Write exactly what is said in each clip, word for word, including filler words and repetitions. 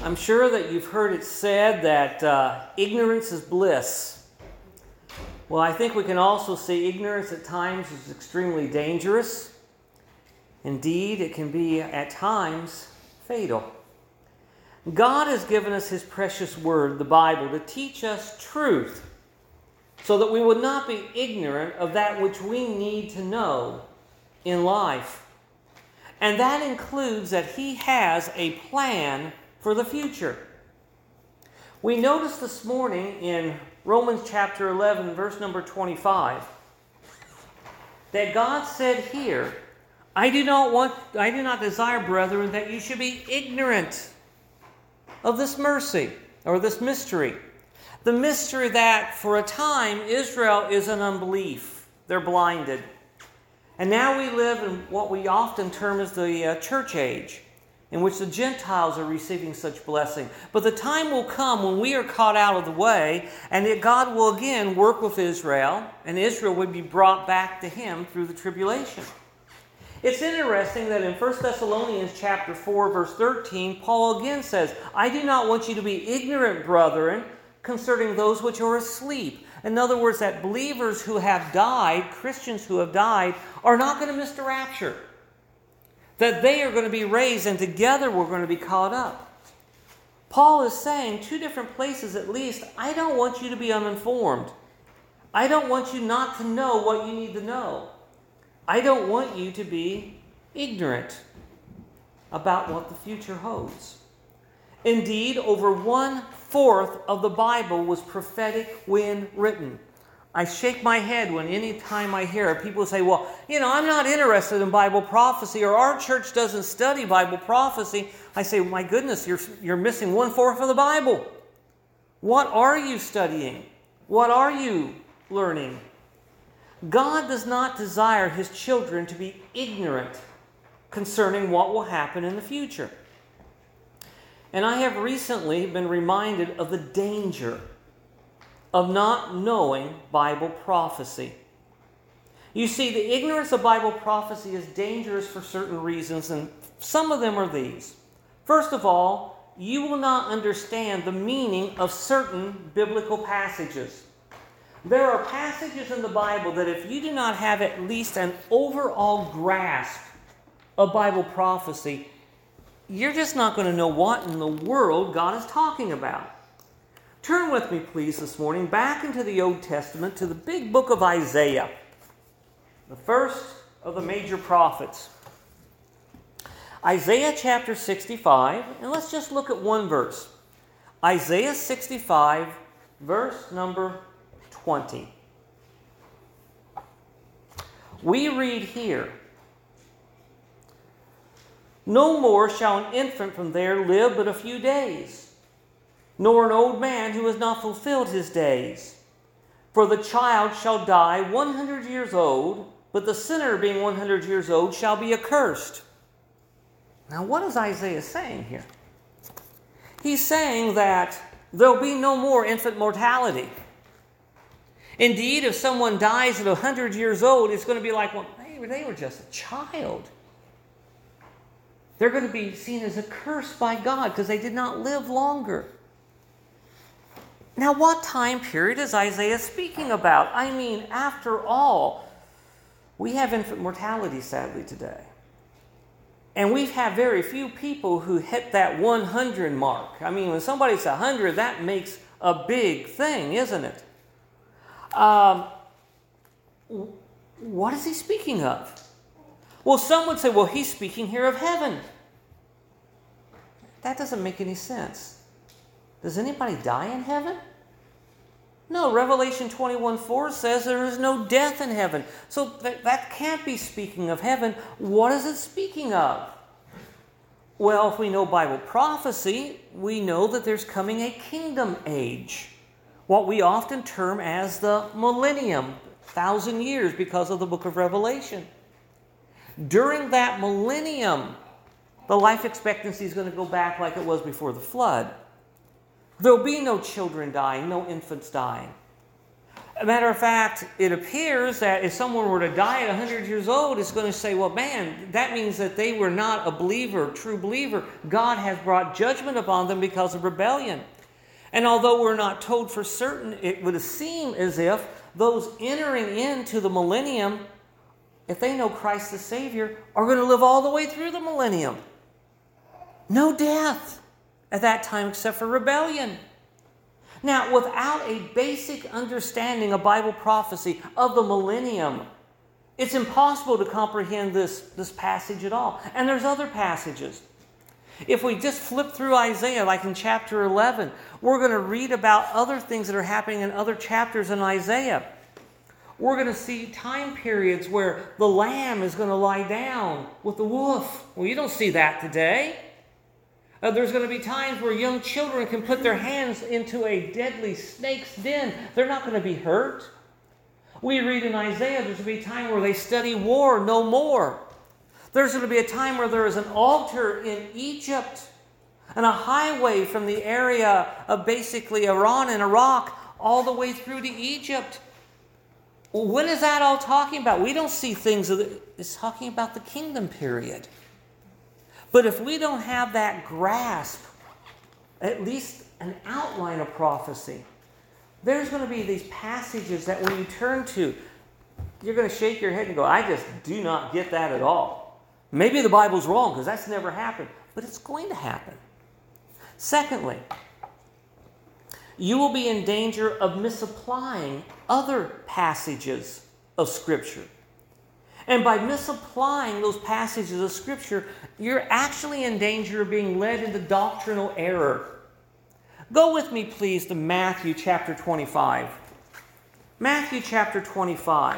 I'm sure that you've heard it said that uh, ignorance is bliss. Well, I think we can also say ignorance at times is extremely dangerous. Indeed, it can be at times fatal. God has given us His precious word, the Bible, to teach us truth so that we would not be ignorant of that which we need to know in life. And that includes that He has a plan for the future. We noticed this morning in Romans chapter eleven, verse number twenty-five, that God said here, I do not want, I do not desire, brethren, that you should be ignorant of this mercy, or this mystery. The mystery that for a time Israel is in unbelief. They're blinded. And now we live in what we often term as the uh, church age, in which the Gentiles are receiving such blessing. But the time will come when we are caught out of the way, and that God will again work with Israel, and Israel would be brought back to Him through the tribulation. It's interesting that in First Thessalonians chapter four, verse thirteen, Paul again says, I do not want you to be ignorant, brethren, concerning those which are asleep. In other words, that believers who have died, Christians who have died, are not going to miss the rapture. That they are going to be raised and together we're going to be caught up. Paul is saying, two different places at least, I don't want you to be uninformed. I don't want you not to know what you need to know. I don't want you to be ignorant about what the future holds. Indeed, over one-fourth of the Bible was prophetic when written. I shake my head when any time I hear people say, well, you know, I'm not interested in Bible prophecy, or our church doesn't study Bible prophecy. I say, my goodness, you're, you're missing one-fourth of the Bible. What are you studying? What are you learning? God does not desire His children to be ignorant concerning what will happen in the future. And I have recently been reminded of the danger of not knowing Bible prophecy. You see, the ignorance of Bible prophecy is dangerous for certain reasons, and some of them are these. First of all, you will not understand the meaning of certain biblical passages. There are passages in the Bible that if you do not have at least an overall grasp of Bible prophecy, you're just not going to know what in the world God is talking about. Turn with me, please, this morning back into the Old Testament to the big book of Isaiah, the first of the major prophets. Isaiah chapter sixty-five, and let's just look at one verse. Isaiah sixty-five, verse number twenty. We read here, no more shall an infant from there live but a few days, nor an old man who has not fulfilled his days. For the child shall die one hundred years old, but the sinner being one hundred years old shall be accursed. Now what is Isaiah saying here? He's saying that there'll be no more infant mortality. Indeed, if someone dies at one hundred years old, it's going to be like, well, they, they were just a child. They're going to be seen as accursed by God because they did not live longer. Now, what time period is Isaiah speaking about? I mean, after all, we have infant mortality, sadly, today. And we've had very few people who hit that one hundred mark. I mean, when somebody's one hundred, that makes a big thing, isn't it? Um, what is he speaking of? Well, some would say, well, he's speaking here of heaven. That doesn't make any sense. Does anybody die in heaven? No, Revelation twenty-one four says there is no death in heaven. So that, that can't be speaking of heaven. What is it speaking of? Well, if we know Bible prophecy, we know that there's coming a kingdom age. What we often term as the millennium, thousand years because of the book of Revelation. During that millennium, the life expectancy is going to go back like it was before the flood. There'll be no children dying, no infants dying. A matter of fact, it appears that if someone were to die at one hundred years old, it's going to say, well, man, that means that they were not a believer, true believer. God has brought judgment upon them because of rebellion. And although we're not told for certain, it would seem as if those entering into the millennium, if they know Christ the Savior, are going to live all the way through the millennium. No death at that time except for rebellion. Now, without a basic understanding of Bible prophecy of the millennium, it's impossible to comprehend this, this passage at all. And there's other passages. If we just flip through Isaiah, like in chapter eleven, we're going to read about other things that are happening in other chapters in Isaiah. We're going to see time periods where the lamb is going to lie down with the wolf. Well, you don't see that today. Uh, there's going to be times where young children can put their hands into a deadly snake's den. They're not going to be hurt. We read in Isaiah there's going to be a time where they study war no more. There's going to be a time where there is an altar in Egypt and a highway from the area of basically Iran and Iraq all the way through to Egypt. Well, when is that all talking about? We don't see things, of the, it's talking about the kingdom period. But if we don't have that grasp, at least an outline of prophecy, there's going to be these passages that when you turn to, you're going to shake your head and go, I just do not get that at all. Maybe the Bible's wrong because that's never happened, but it's going to happen. Secondly, you will be in danger of misapplying other passages of Scripture. And by misapplying those passages of Scripture, you're actually in danger of being led into doctrinal error. Go with me, please, to Matthew chapter twenty-five. Matthew chapter twenty-five.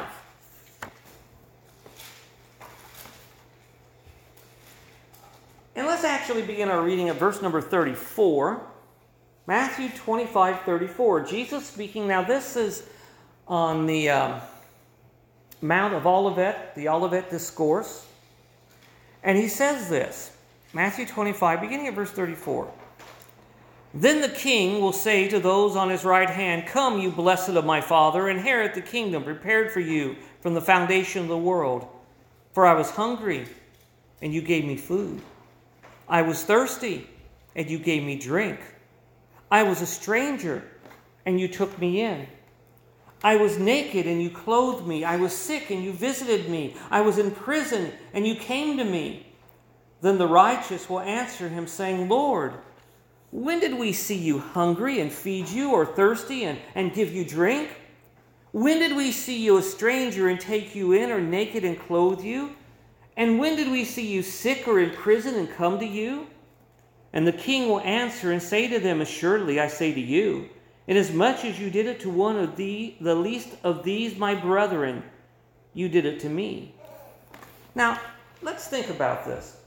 And let's actually begin our reading at verse number thirty-four. Matthew twenty-five, thirty-four. Jesus speaking. Now this is on the um, Mount of Olivet, the Olivet Discourse. And he says this, Matthew twenty-five, beginning at verse thirty-four. Then the king will say to those on his right hand, Come, you blessed of my Father, inherit the kingdom prepared for you from the foundation of the world. For I was hungry, and you gave me food. I was thirsty, and you gave me drink. I was a stranger, and you took me in. I was naked, and you clothed me. I was sick, and you visited me. I was in prison, and you came to me. Then the righteous will answer him, saying, Lord, when did we see you hungry and feed you, or thirsty and, and give you drink? When did we see you a stranger and take you in, or naked and clothe you? And when did we see you sick or in prison and come to you? And the king will answer and say to them, Assuredly, I say to you, inasmuch as you did it to one of the, the least of these my brethren, you did it to me. Now, let's think about this.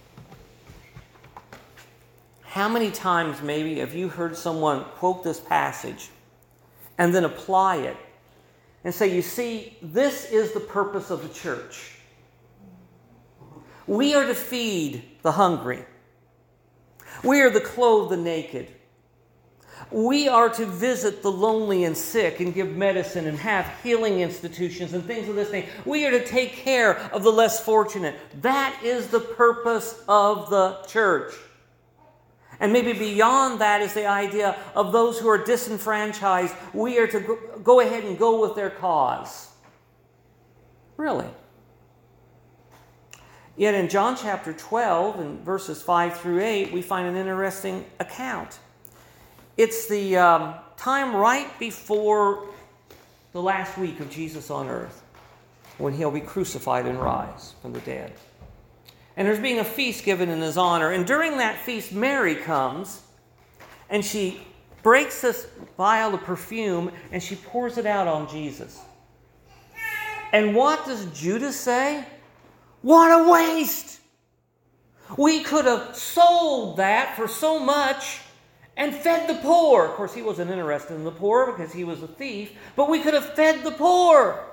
How many times maybe have you heard someone quote this passage and then apply it and say, you see, this is the purpose of the church. We are to feed the hungry. We are to clothe the naked. We are to visit the lonely and sick and give medicine and have healing institutions and things of this nature. We are to take care of the less fortunate. That is the purpose of the church. And maybe beyond that is the idea of those who are disenfranchised. We are to go ahead and go with their cause. Really? Yet in John chapter twelve, and verses five through eight, we find an interesting account. It's the um, time right before the last week of Jesus on earth, when he'll be crucified and rise from the dead. And there's being a feast given in his honor. And during that feast, Mary comes, and she breaks this vial of perfume, and she pours it out on Jesus. And what does Judas say? What a waste! We could have sold that for so much and fed the poor. Of course, he wasn't interested in the poor because he was a thief, but we could have fed the poor.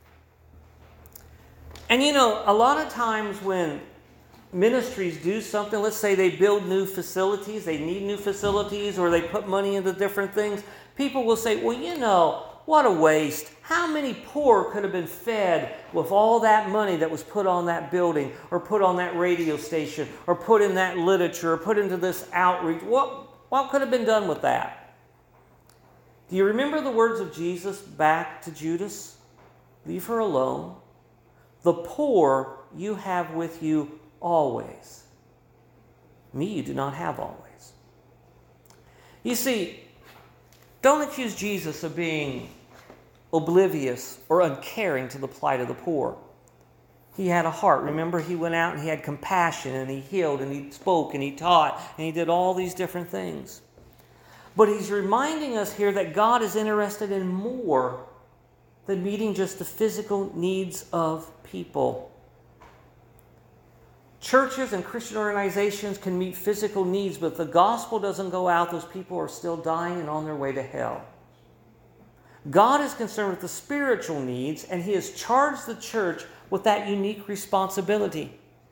And you know, a lot of times when ministries do something, let's say they build new facilities, they need new facilities, or they put money into different things, people will say, well, you know, what a waste. How many poor could have been fed with all that money that was put on that building or put on that radio station or put in that literature or put into this outreach? What, what could have been done with that? Do you remember the words of Jesus back to Judas? Leave her alone. The poor you have with you always. Me you do not have always. You see, don't accuse Jesus of being oblivious or uncaring to the plight of the poor. He had a heart. Remember, he went out and he had compassion and he healed and he spoke and he taught and he did all these different things. But he's reminding us here that God is interested in more than meeting just the physical needs of people. Churches and Christian organizations can meet physical needs, but if the gospel doesn't go out, those people are still dying and on their way to hell. God is concerned with the spiritual needs, and he has charged the church with that unique responsibility.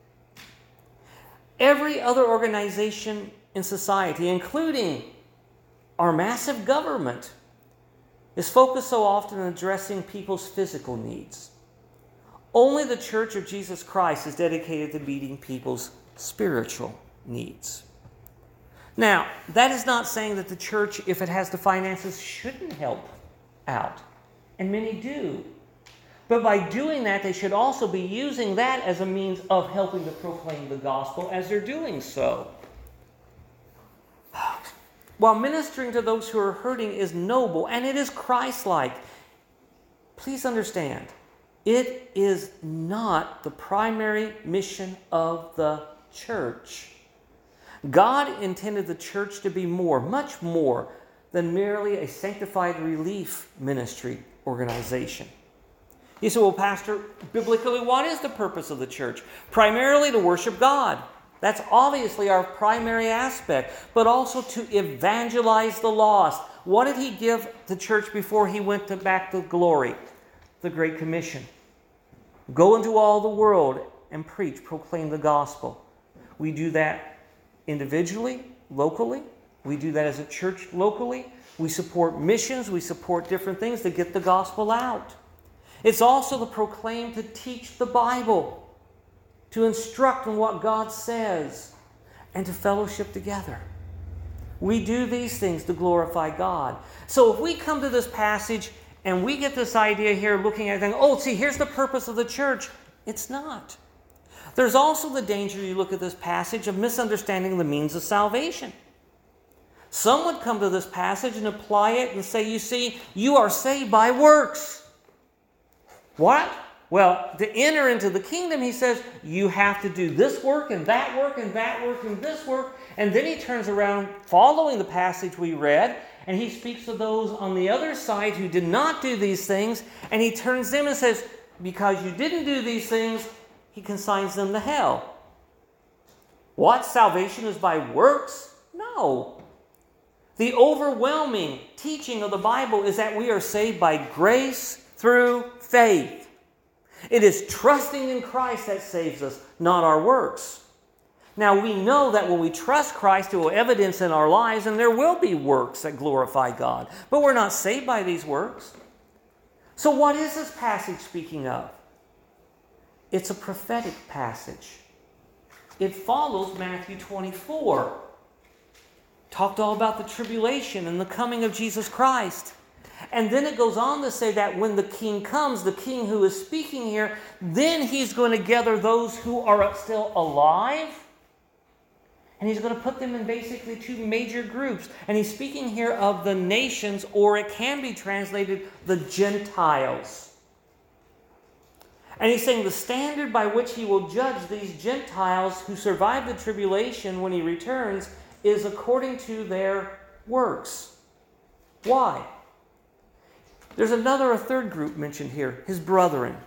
Every other organization in society, including our massive government, is focused so often on addressing people's physical needs. Only the Church of Jesus Christ is dedicated to meeting people's spiritual needs. Now, that is not saying that the church, if it has the finances, shouldn't help out. And many do. But by doing that, they should also be using that as a means of helping to proclaim the gospel as they're doing so. While ministering to those who are hurting is noble and it is Christ-like, please understand, it is not the primary mission of the church. God intended the church to be more, much more, than merely a sanctified relief ministry organization. You say, well, Pastor, biblically, what is the purpose of the church? Primarily to worship God. That's obviously our primary aspect, but also to evangelize the lost. What did he give the church before he went to back to glory? The Great Commission. Go into all the world and preach, proclaim the gospel. We do that individually, locally. We do that as a church locally. We support missions. We support different things to get the gospel out. It's also the proclaim to teach the Bible, to instruct in what God says, and to fellowship together. We do these things to glorify God. So if we come to this passage and we get this idea here looking at it and oh, see, here's the purpose of the church. It's not. There's also the danger, you look at this passage, of misunderstanding the means of salvation. Some would come to this passage and apply it and say, you see, you are saved by works. What? Well, to enter into the kingdom, he says, you have to do this work and that work and that work and this work. And then he turns around, following the passage we read, and he speaks to those on the other side who did not do these things, and he turns them and says, because you didn't do these things, he consigns them to hell. What? Salvation is by works? No. The overwhelming teaching of the Bible is that we are saved by grace through faith. It is trusting in Christ that saves us, not our works. Now, we know that when we trust Christ, it will evidence in our lives, and there will be works that glorify God. But we're not saved by these works. So what is this passage speaking of? It's a prophetic passage. It follows Matthew twenty-four. Talked all about the tribulation and the coming of Jesus Christ. And then it goes on to say that when the king comes, the king who is speaking here, then he's going to gather those who are still alive. And he's going to put them in basically two major groups. And he's speaking here of the nations, or it can be translated the Gentiles. And he's saying the standard by which he will judge these Gentiles who survive the tribulation when he returns is according to their works. Why? There's another, a third group mentioned here, his brethren.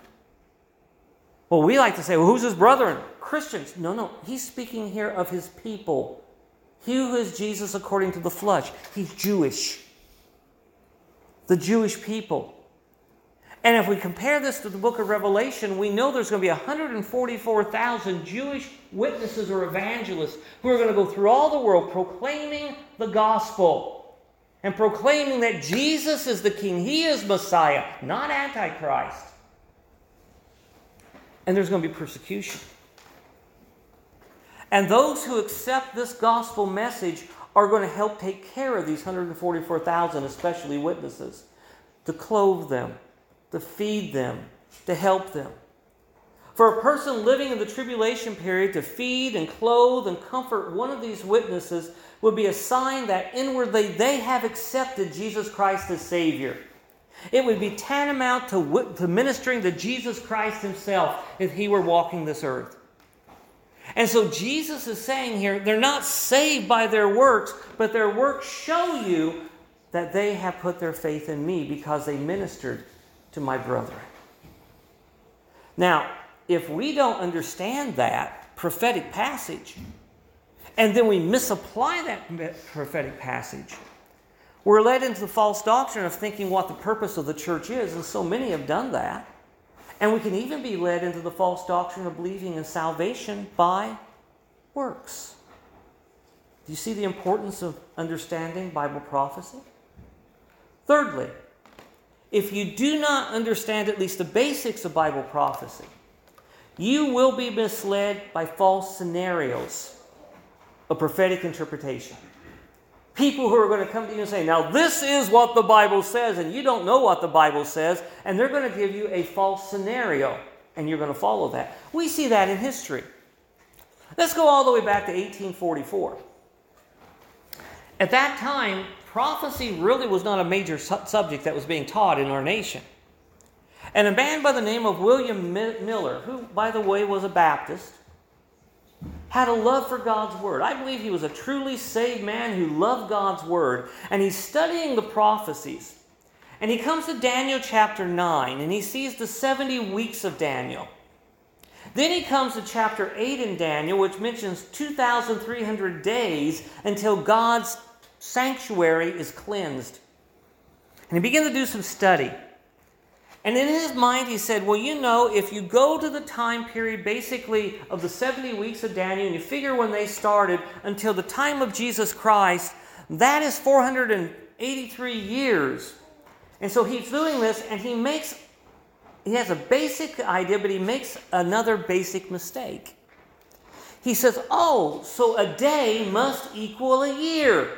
Well, we like to say, well, who's his brethren? Christians. No, no. He's speaking here of his people. He who is Jesus according to the flesh. He's Jewish. The Jewish people. And if we compare this to the book of Revelation, we know there's going to be one hundred forty-four thousand Jewish witnesses or evangelists who are going to go through all the world proclaiming the gospel. and proclaiming that Jesus is the King. He is Messiah, not Antichrist. And there's going to be persecution. And those who accept this gospel message are going to help take care of these one hundred forty-four thousand, especially witnesses, to clothe them, to feed them, to help them. For a person living in the tribulation period to feed and clothe and comfort one of these witnesses would be a sign that inwardly they have accepted Jesus Christ as Savior. It would be tantamount to, to ministering to Jesus Christ himself if he were walking this earth. And so Jesus is saying here, they're not saved by their works, but their works show you that they have put their faith in me because they ministered to my brethren. Now, if we don't understand that prophetic passage, and then we misapply that prophetic passage, we're led into the false doctrine of thinking what the purpose of the church is, and so many have done that. And we can even be led into the false doctrine of believing in salvation by works. Do you see the importance of understanding Bible prophecy? Thirdly, if you do not understand at least the basics of Bible prophecy, you will be misled by false scenarios of prophetic interpretation. People who are going to come to you and say, now this is what the Bible says, and you don't know what the Bible says, and they're going to give you a false scenario, and you're going to follow that. We see that in history. Let's go all the way back to eighteen forty-four. At that time, prophecy really was not a major su- subject that was being taught in our nation. And a man by the name of William Miller, who, by the way, was a Baptist, had a love for God's Word. I believe he was a truly saved man who loved God's Word. And he's studying the prophecies. And he comes to Daniel chapter nine, and he sees the seventy weeks of Daniel. Then he comes to chapter eight in Daniel, which mentions two thousand three hundred days until God's sanctuary is cleansed. And he began to do some study. And in his mind he said, well, you know, if you go to the time period basically of the seventy weeks of Daniel, and you figure when they started until the time of Jesus Christ, that is four hundred eighty-three years. And so he's doing this, and he makes, he has a basic idea, but he makes another basic mistake. He says, oh, so a day must equal a year.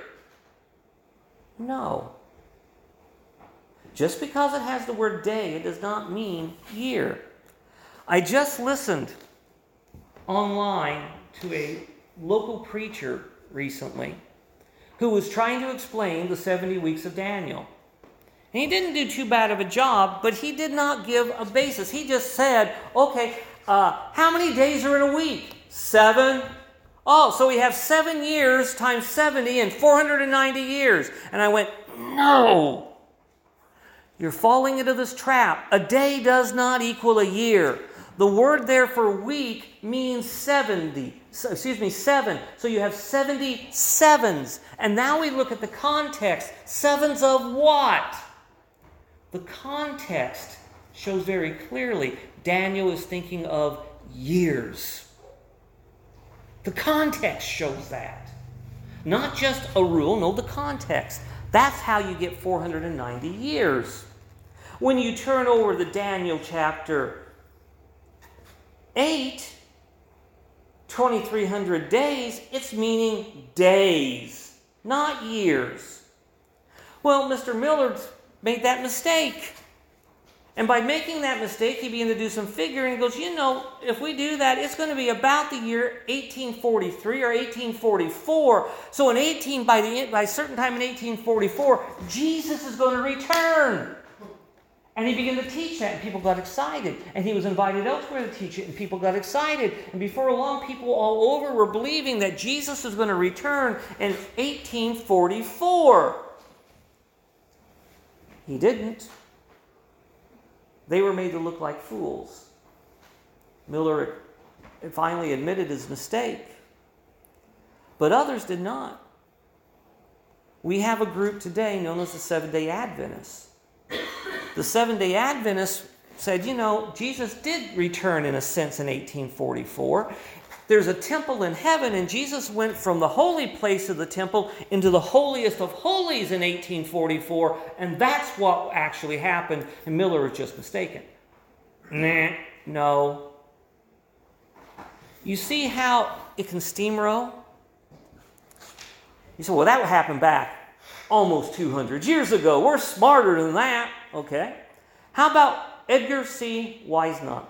No. Just because it has the word day, it does not mean year. I just listened online to a local preacher recently who was trying to explain the seventy weeks of Daniel. And he didn't do too bad of a job, but he did not give a basis. He just said, okay, uh, how many days are in a week? Seven. Oh, so we have seven years times seventy and four hundred ninety years. And I went, no. You're falling into this trap. A day does not equal a year. The word there for week means seventy. Excuse me, seven. So you have seventy sevens. And now we look at the context. Sevens of what? The context shows very clearly Daniel is thinking of years. The context shows that. Not just a rule, no, the context. That's how you get four hundred ninety years. When you turn over to Daniel chapter eight, twenty-three hundred days, it's meaning days, not years. Well, Mister Miller made that mistake. And by making that mistake, he began to do some figuring. He goes, you know, if we do that, it's going to be about the year eighteen forty-three or eighteen forty-four. So in eighteen, by the by a certain time in eighteen forty-four, Jesus is going to return. And he began to teach that, and people got excited. And he was invited elsewhere to teach it, and people got excited. And before long, people all over were believing that Jesus was going to return in eighteen forty-four. He didn't. They were made to look like fools. Miller finally admitted his mistake. But others did not. We have a group today known as the Seventh-day Adventists. The Seventh-day Adventists said, you know, Jesus did return in a sense in eighteen forty-four. there's a temple in heaven, and Jesus went from the holy place of the temple into the holiest of holies in eighteen forty-four, and that's what actually happened, and Miller was just mistaken. Nah, no. You see how it can steamroll? You say, well, that happened back almost two hundred years ago. We're smarter than that. Okay. How about Edgar C. Weisnot?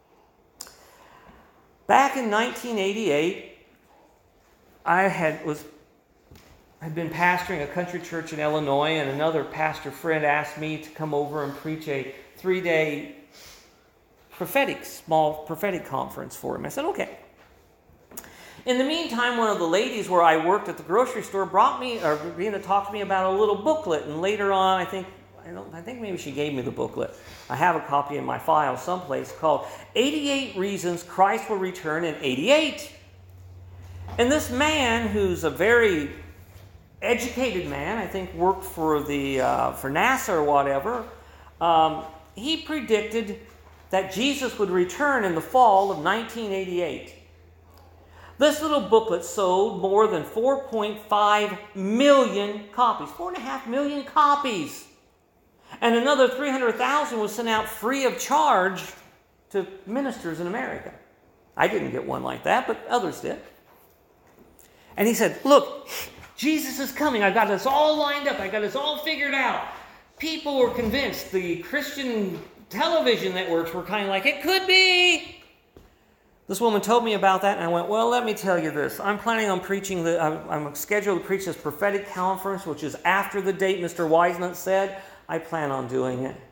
Back in nineteen eighty-eight, I had was had been pastoring a country church in Illinois, and another pastor friend asked me to come over and preach a three-day prophetic, small prophetic conference for him. I said, okay. In the meantime, one of the ladies where I worked at the grocery store brought me, or began to talk to me about a little booklet, and later on, I think, I don't, I think maybe she gave me the booklet. I have a copy in my file someplace called eighty-eight Reasons Christ Will Return in eighty-eight. And this man, who's a very educated man, I think worked for the uh, for NASA or whatever, um, he predicted that Jesus would return in the fall of nineteen eighty-eight. This little booklet sold more than four point five million copies. four point five million copies. And another three hundred thousand was sent out free of charge to ministers in America. I didn't get one like that, but others did. And he said, look, Jesus is coming. I got this all lined up. I got this all figured out. People were convinced. The Christian television networks were kind of like, it could be. This woman told me about that, and I went, well, let me tell you this. I'm planning on preaching, the, I'm, I'm scheduled to preach this prophetic conference, which is after the date Mister Weisnot said. I plan on doing it.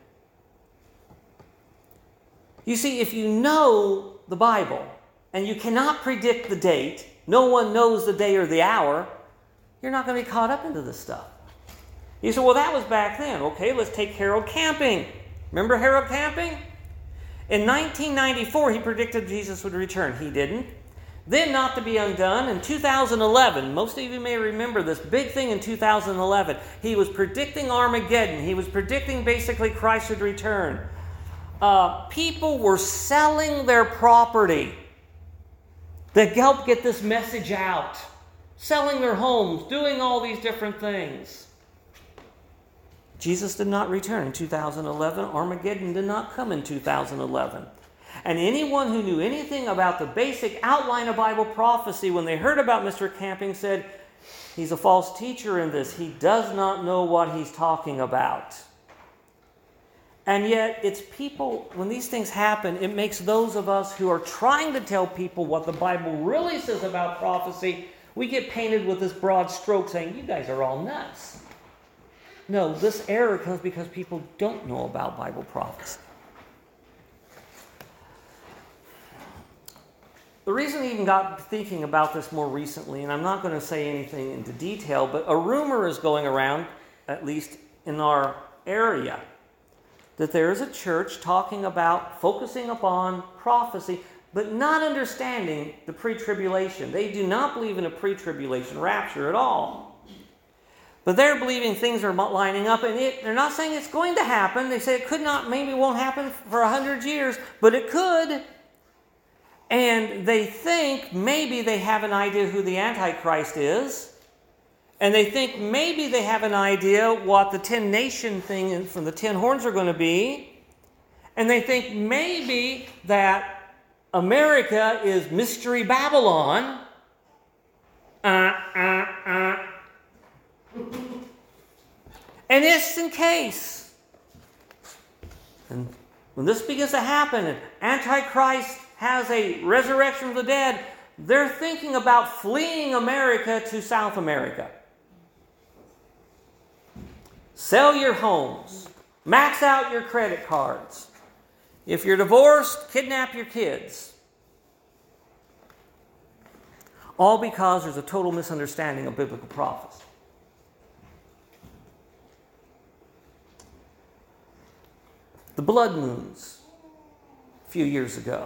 You see, if you know the Bible, and you cannot predict the date, no one knows the day or the hour, you're not going to be caught up into this stuff. You say, well, that was back then. Okay, let's take Harold Camping. Remember Harold Camping? In nineteen ninety-four, he predicted Jesus would return. He didn't. Then, not to be undone, in two thousand eleven, most of you may remember this big thing in two thousand eleven. He was predicting Armageddon. He was predicting basically Christ would return. Uh, people were selling their property that helped get this message out. Selling their homes, doing all these different things. Jesus did not return in two thousand eleven. Armageddon did not come in two thousand eleven. And anyone who knew anything about the basic outline of Bible prophecy, when they heard about Mister Camping, said, he's a false teacher in this. He does not know what he's talking about. And yet, it's people, when these things happen, it makes those of us who are trying to tell people what the Bible really says about prophecy, we get painted with this broad stroke saying, you guys are all nuts. No, this error comes because people don't know about Bible prophecy. The reason I even got thinking about this more recently, and I'm not going to say anything into detail, but a rumor is going around, at least in our area, that there is a church talking about focusing upon prophecy, but not understanding the pre-tribulation. They do not believe in a pre-tribulation rapture at all. But they're believing things are lining up, and it, they're not saying it's going to happen. They say it could not, maybe won't happen for a hundred years, but it could. And they think maybe they have an idea who the Antichrist is. And they think maybe they have an idea what the ten nation thing from the ten horns are going to be. And they think maybe that America is Mystery Babylon. Uh, uh, uh. And just in case. And when this begins to happen, and Antichrist has a resurrection of the dead, they're thinking about fleeing America to South America. Sell your homes. Max out your credit cards. If you're divorced, kidnap your kids. All because there's a total misunderstanding of biblical prophecy. The blood moons a few years ago.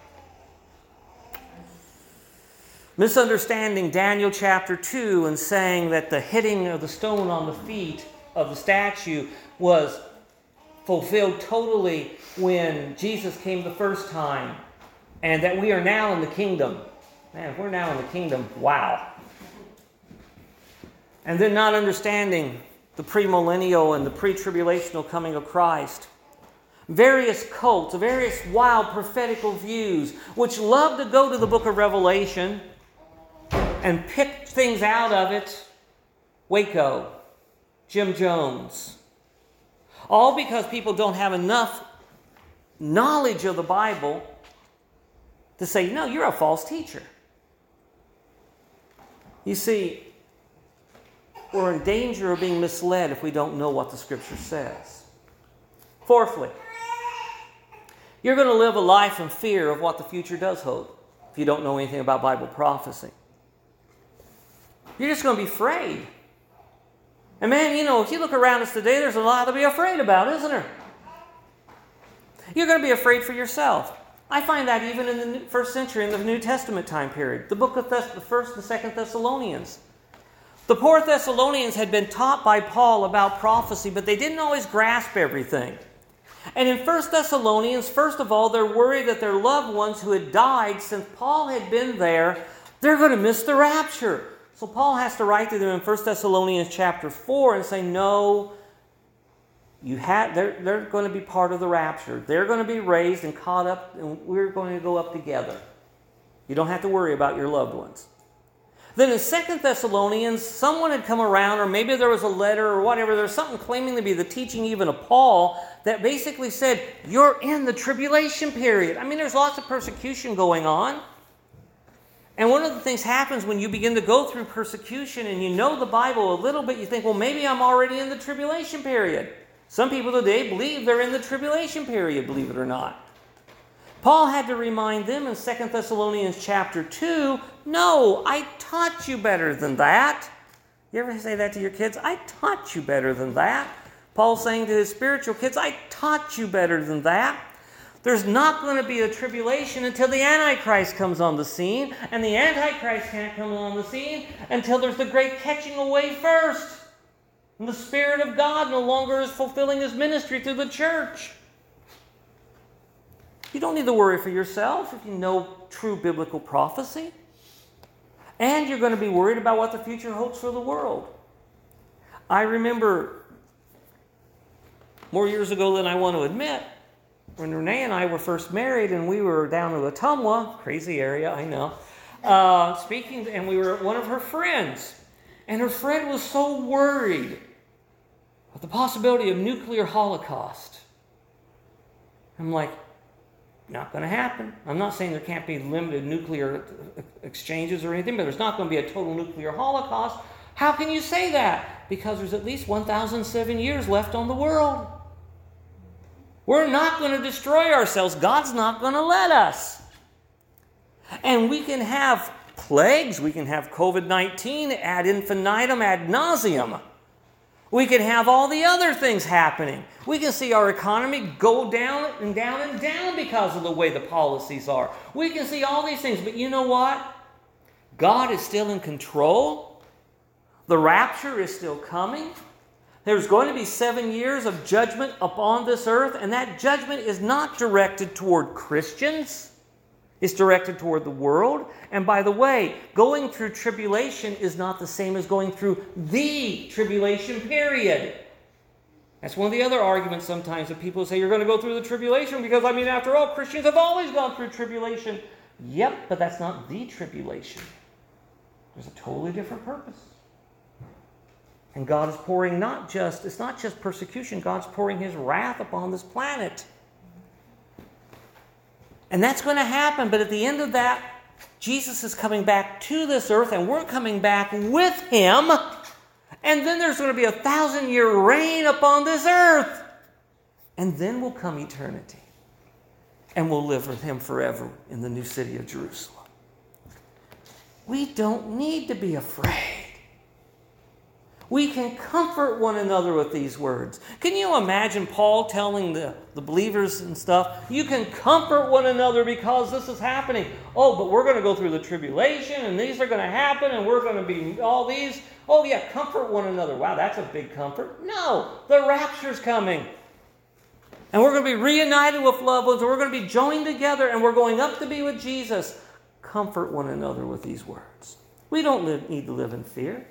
Misunderstanding Daniel chapter two and saying that the hitting of the stone on the feet of the statue was fulfilled totally when Jesus came the first time, and that we are now in the kingdom. Man, if we're now in the kingdom, wow. And then not understanding the premillennial and the pre-tribulational coming of Christ. Various cults, various wild prophetical views, which love to go to the book of Revelation and pick things out of it. Waco, Jim Jones. All because people don't have enough knowledge of the Bible to say, no, you're a false teacher. You see, we're in danger of being misled if we don't know what the Scripture says. Fourthly, you're going to live a life in fear of what the future does hold if you don't know anything about Bible prophecy. You're just going to be afraid. And man, you know, if you look around us today, there's a lot to be afraid about, isn't there? You're going to be afraid for yourself. I find that even in the first century, in the New Testament time period. The book of Thess- the first and second Thessalonians. The poor Thessalonians had been taught by Paul about prophecy, but they didn't always grasp everything. And in First Thessalonians, first of all, they're worried that their loved ones who had died since Paul had been there, they're going to miss the rapture. So Paul has to write to them in First Thessalonians chapter four and say, no, you have, they're, they're going to be part of the rapture. They're going to be raised and caught up, and we're going to go up together. You don't have to worry about your loved ones. Then in Second Thessalonians, someone had come around, or maybe there was a letter or whatever, there's something claiming to be the teaching even of Paul that basically said, you're in the tribulation period. I mean, there's lots of persecution going on. And one of the things happens when you begin to go through persecution and you know the Bible a little bit, you think, well, maybe I'm already in the tribulation period. Some people today believe they're in the tribulation period, believe it or not. Paul had to remind them in Second Thessalonians chapter two, no, I taught you better than that. You ever say that to your kids? I taught you better than that. Paul's saying to his spiritual kids, I taught you better than that. There's not going to be a tribulation until the Antichrist comes on the scene, and the Antichrist can't come on the scene until there's the great catching away first. And the Spirit of God no longer is fulfilling His ministry through the church. You don't need to worry for yourself if you know true biblical prophecy. And you're going to be worried about what the future holds for the world. I remember more years ago than I want to admit, when Renee and I were first married and we were down in Ottumwa, crazy area, I know, uh, speaking, and we were at one of her friends. And her friend was so worried of the possibility of nuclear holocaust. I'm like, not going to happen. I'm not saying there can't be limited nuclear exchanges or anything, but there's not going to be a total nuclear holocaust. How can you say that? Because there's at least one thousand seven years left on the world. We're not going to destroy ourselves. God's not going to let us. And we can have plagues. We can have covid nineteen ad infinitum, ad nauseum. We can have all the other things happening. We can see our economy go down and down and down because of the way the policies are. We can see all these things. But you know what? God is still in control. The rapture is still coming. There's going to be seven years of judgment upon this earth, and that judgment is not directed toward Christians. It's directed toward the world. And by the way, going through tribulation is not the same as going through the tribulation period. That's one of the other arguments sometimes that people say, you're going to go through the tribulation because, I mean, after all, Christians have always gone through tribulation. Yep, but that's not the tribulation. There's a totally different purpose. And God is pouring not just, it's not just persecution, God's pouring His wrath upon this planet. And that's going to happen, but at the end of that, Jesus is coming back to this earth, and we're coming back with Him. And then there's going to be a thousand-year reign upon this earth. And then will come eternity. And we'll live with Him forever in the new city of Jerusalem. We don't need to be afraid. We can comfort one another with these words. Can you imagine Paul telling the, the believers and stuff, you can comfort one another because this is happening. Oh, but we're going to go through the tribulation, and these are going to happen, and we're going to be all these. Oh, yeah, comfort one another. Wow, that's a big comfort. No, the rapture's coming. And we're going to be reunited with loved ones, and we're going to be joined together, and we're going up to be with Jesus. comfort one another with these words. We don't live, need to live in fear.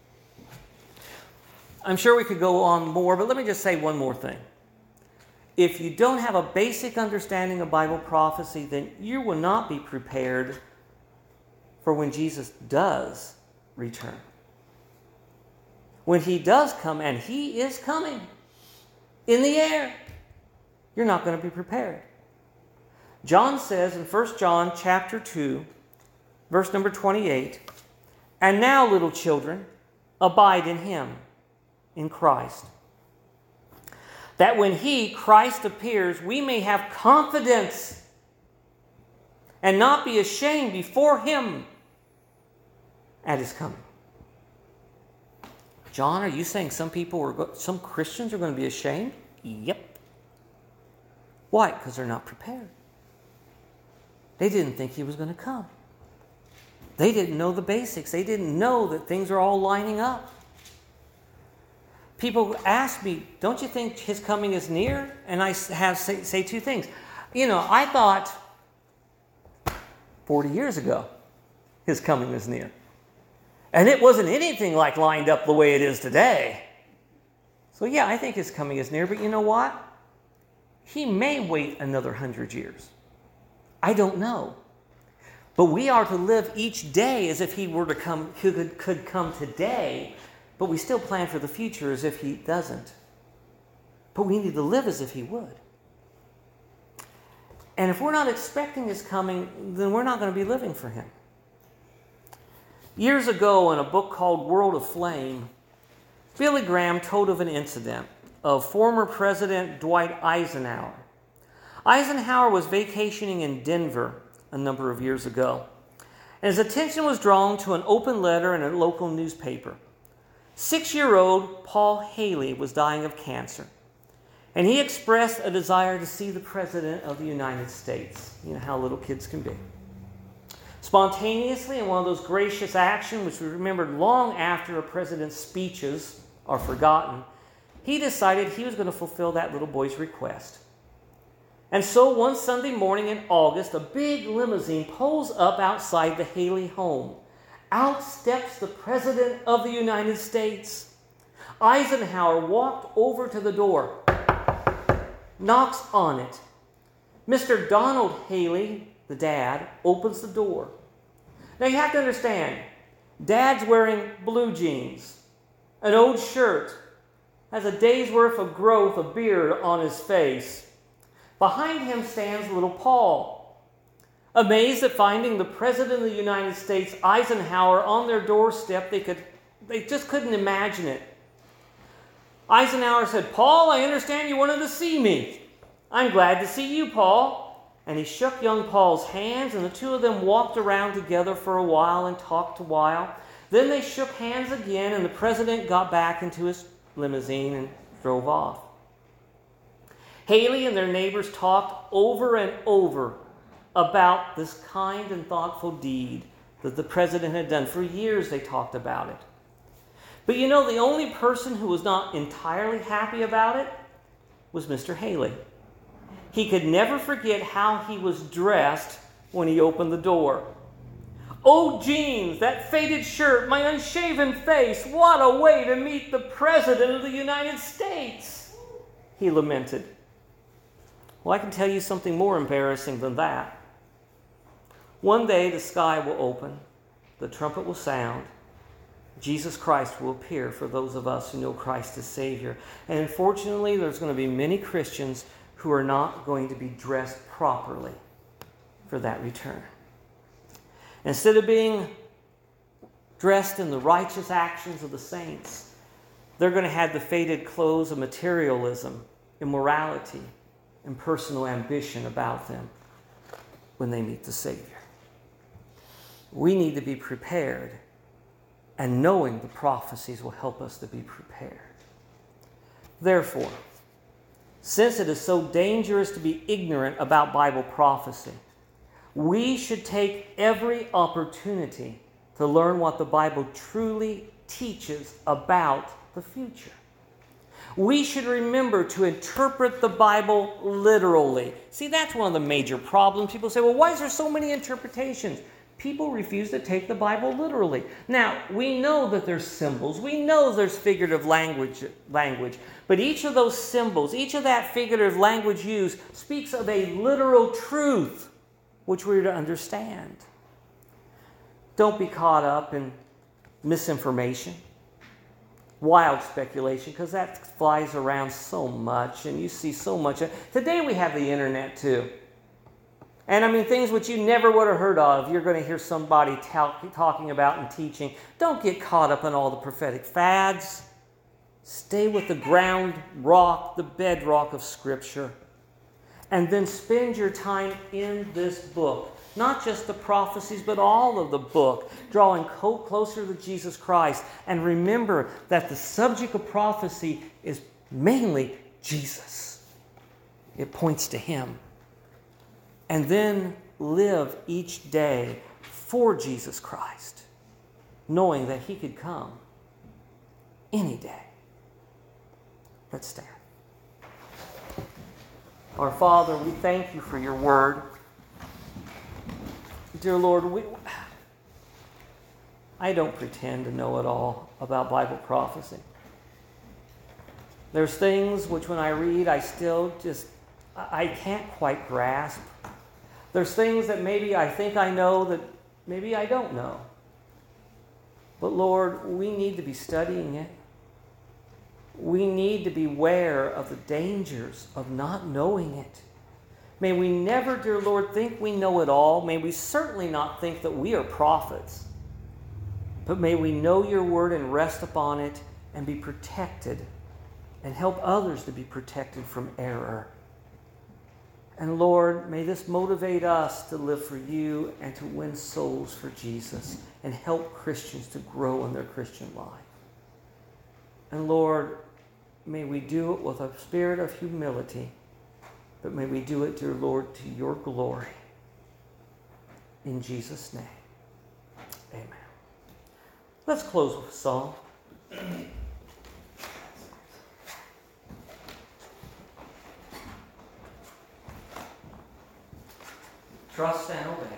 I'm sure we could go on more, but let me just say one more thing. If you don't have a basic understanding of Bible prophecy, then you will not be prepared for when Jesus does return. When he does come, and he is coming in the air, you're not going to be prepared. John says in First John chapter two, verse number twenty-eight, "And now, little children, abide in him," in Christ, "that when he, Christ, appears, we may have confidence and not be ashamed before him at his coming." John, are you saying some people, are, some Christians are going to be ashamed? Yep. Why? Because they're not prepared. They didn't think he was going to come. They didn't know the basics. They didn't know that things are all lining up. People ask me, don't you think his coming is near? And I have say, say two things. You know, I thought forty years ago his coming was near. And it wasn't anything like lined up the way it is today. So yeah, I think his coming is near. But you know what? He may wait another hundred years. I don't know. But we are to live each day as if he were to come, could, could come today. But we still plan for the future as if he doesn't. But we need to live as if he would. And if we're not expecting his coming, then we're not going to be living for him. Years ago, in a book called World of Flame, Billy Graham told of an incident of former President Dwight Eisenhower. Eisenhower was vacationing in Denver a number of years ago, and his attention was drawn to an open letter in a local newspaper. Six-year-old Paul Haley was dying of cancer, and he expressed a desire to see the President of the United States. You know how little kids can be. Spontaneously, in one of those gracious actions, which we remembered long after a president's speeches are forgotten, he decided he was going to fulfill that little boy's request. And so one Sunday morning in August, a big limousine pulls up outside the Haley home. Out steps the President of the United States. Eisenhower walked over to the door, knocks on it. Mister Donald Haley, the dad, opens the door. Now you have to understand, Dad's wearing blue jeans, an old shirt, has a day's worth of growth of beard on his face. Behind him stands little Paul. Amazed at finding the President of the United States, Eisenhower, on their doorstep, they could, they just couldn't imagine it. Eisenhower said, "Paul, I understand you wanted to see me. I'm glad to see you, Paul." And he shook young Paul's hands, and the two of them walked around together for a while and talked a while. Then they shook hands again, and the President got back into his limousine and drove off. Haley and their neighbors talked over and over about this kind and thoughtful deed that the President had done. For years they talked about it. But you know, the only person who was not entirely happy about it was Mister Haley. He could never forget how he was dressed when he opened the door. "Old jeans, that faded shirt, my unshaven face, what a way to meet the President of the United States," he lamented. Well, I can tell you something more embarrassing than that. One day the sky will open, the trumpet will sound, Jesus Christ will appear for those of us who know Christ as Savior. And unfortunately, there's going to be many Christians who are not going to be dressed properly for that return. Instead of being dressed in the righteous actions of the saints, they're going to have the faded clothes of materialism, immorality, and personal ambition about them when they meet the Savior. We need to be prepared, and knowing the prophecies will help us to be prepared. Therefore, since it is so dangerous to be ignorant about Bible prophecy, we should take every opportunity to learn what the Bible truly teaches about the future. We should remember to interpret the Bible literally. See, that's one of the major problems. People say, well, why is there so many interpretations? people refuse to take the Bible literally. Now, we know that there's symbols. We know there's figurative language, language. But each of those symbols, each of that figurative language used, speaks of a literal truth which we're to understand. Don't be caught up in misinformation, wild speculation, because that flies around so much, and you see so much. Today we have the internet too. And I mean, things which you never would have heard of, you're going to hear somebody talk, talking about and teaching. Don't get caught up in all the prophetic fads. Stay with the ground rock, the bedrock of Scripture. And then spend your time in this book. Not just the prophecies, but all of the book, drawing co- closer to Jesus Christ. And remember that the subject of prophecy is mainly Jesus. It points to Him. And then live each day for Jesus Christ, knowing that He could come any day. Let's stand. Our Father, we thank You for Your word. Dear Lord, we, I don't pretend to know it all about Bible prophecy. There's things which when I read, I still just, I can't quite grasp. There's things that maybe I think I know that maybe I don't know. But Lord, we need to be studying it. We need to be aware of the dangers of not knowing it. May we never, dear Lord, think we know it all. May we certainly not think that we are prophets. But may we know Your word and rest upon it and be protected and help others to be protected from error. And Lord, may this motivate us to live for You and to win souls for Jesus and help Christians to grow in their Christian life. And Lord, may we do it with a spirit of humility, but may we do it, dear Lord, to Your glory. In Jesus' name, amen. Let's close with a song. Trust and obey.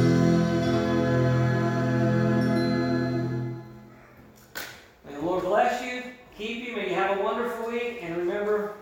Lord bless have a wonderful week, and remember,